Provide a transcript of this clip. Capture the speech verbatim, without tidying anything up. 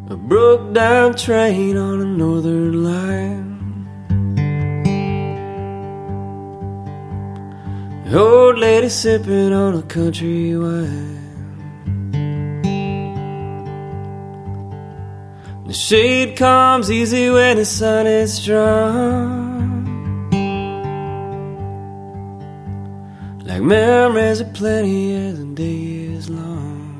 A broke down train on a northern line. Old lady sipping on a country wine. The shade comes easy when the sun is strong. Like memories aplenty as the day is long.